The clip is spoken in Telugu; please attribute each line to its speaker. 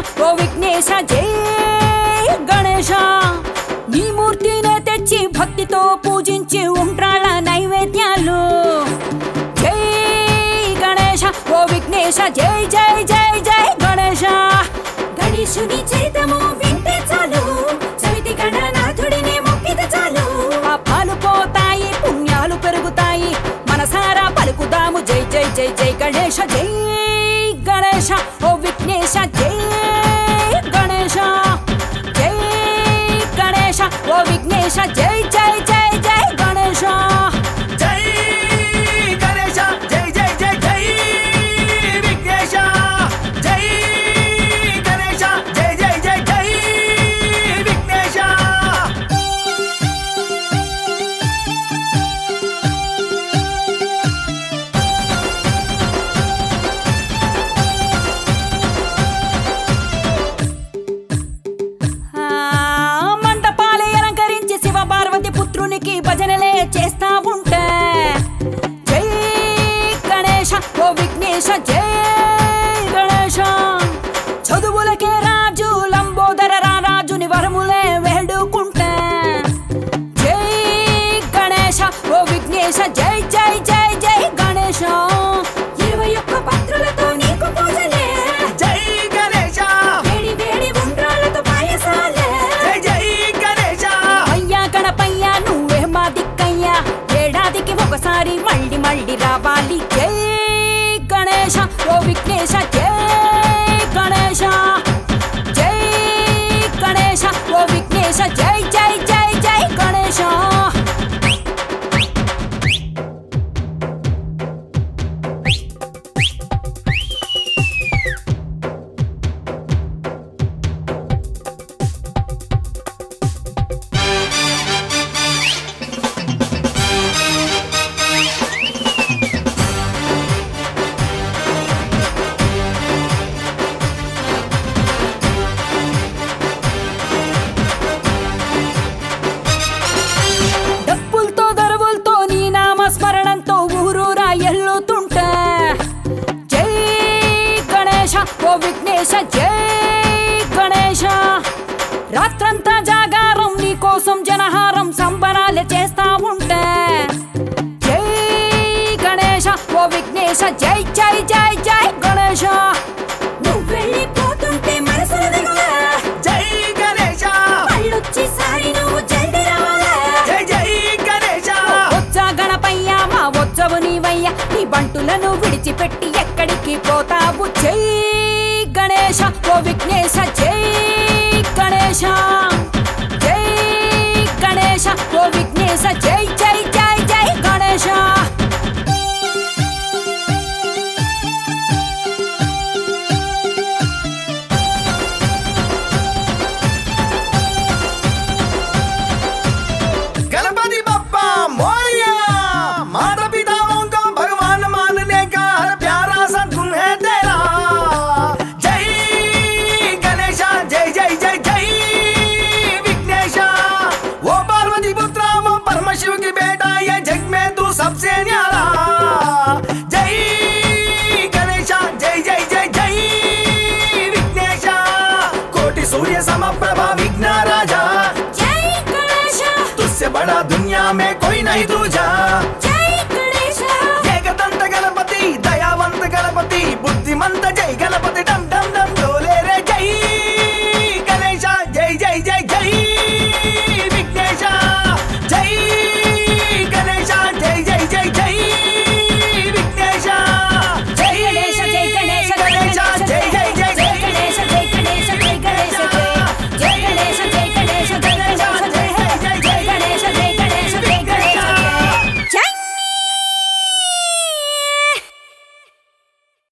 Speaker 1: ఓ విఘ్నేశ జై గణేశ నీ మూర్తినే తెచ్చి భక్తితో పూజించి ఉండ్రాళ్ళ నైవేద్యాలు జై గణేశ ఓ విఘ్నేశ జై జై జై జై గణేశ గణేశుని చరితము వింటే చాలు చవితి గణనాథుడిని మొక్కితే చాలు పాపాలు పోతాయి పుణ్యాలు పెరుగుతాయి మనసారా పలుకుదాము జై జై జై జై గణేశ జై గణేశ ఓ విఘ్నేశ జై గణేశ జై గణేశ ఓ విఘ్నేశ జై జై జై జై గణేశ
Speaker 2: జై గణేశ జై జై జై జై విఘ్నేశ జై గణేశ జై జై జై జై విఘ్నేశ
Speaker 1: మంటపాలే అలంకరించి శివ పార్వతి పుత్రునికి భజనలే చేస్తా ఉంటే జై గణేశ ఓ విఘ్నేశ జై గణేశ చదువులకే రాజు లంబోదర రారాజుని వరములే వేడుకుంటే జై గణేశ ఓ విఘ్నేశ జై జై జై జై గణేశ 21 పత్రులతో నీకు పూజలే
Speaker 2: జై గణేశ
Speaker 1: వేడి వేడి ఉండ్రాళ్ళతో పాయసాలే
Speaker 2: జై జై గణేశ
Speaker 1: అయ్యా గణపయ్యా నువ్వే మా దిక్కయ్యా ఏడాదికి ఒకసారి మళ్ళీ మళ్ళీ రావాలి జై గణేశ ఓ విఘ్నేశ జై గణేశ జై గణేశ ఓ విఘ్నేశ జై జై జై జై గణేశ డప్పులతో దరువులతో నీ నామ స్మరణంతో ఊరూరా ఎల్లుతుంటే జై గణేశ ఓ విఘ్నేశ జై గణేశ రాత్రంతా జాగారం నీ కోసం జనహారం సంబరాలే చేస్తా ఉంటే జై గణేశ ఓ విఘ్నేశ జై జై జై జై గణేశ నువ్వు వెళ్ళిపోతుంటే మనసులు దిగులే
Speaker 2: జై గణేశ
Speaker 1: మళ్ళొచ్చి సారి నువ్వు జల్ది రావాలే
Speaker 2: జై జై గణేశ
Speaker 1: వచ్చా గణపయ్యా మా వచ్చవు నీవయ్యా నీ బంటులను విడిచిపెట్టి ఎక్కడికి పోతావు జై గణేశ ఓ విఘ్నేశ జై గణేశ జై గణేశ ఓ విఘ్నేశ జై జై జై జై గణేశ
Speaker 2: गणपति बप्पा मोरिया माता पिताओं को भगवान मानने का हर प्यारा सा गुण है तेरा जय गणेशा जय जय जय जय विघ्नेशा वो पार्वती पुत्रा वो परमशिव की बेटा ये जग में तू सबसे न्यारा जय गणेशा जय जय जय जय विघ्नेशा कोटि सूर्य समप्रभा विघ्न राजा
Speaker 1: जय गणेश
Speaker 2: तुझसे बड़ा दुनिया में कोई नहीं दूजा।